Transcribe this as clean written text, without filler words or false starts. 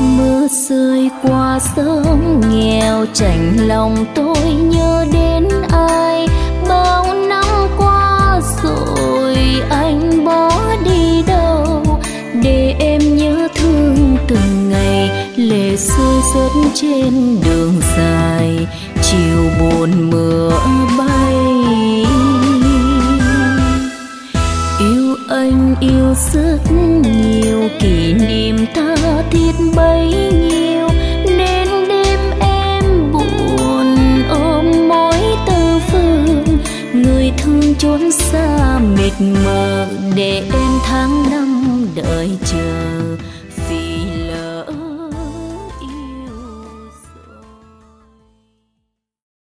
Mưa rơi qua sớm nghèo chạnh lòng tôi nhớ đến ai. Bao năm qua rồi anh bỏ đi đâu, để em nhớ thương từng ngày. Lệ rơi rớt trên đường dài, chiều buồn mưa bay. Yêu anh yêu rất nhiều, kỷ niệm tha thiết bấy nhiêu, nên đêm em buồn ôm mối tơ phương. Người thương chốn xa mịt mờ, để em tháng năm đợi chờ.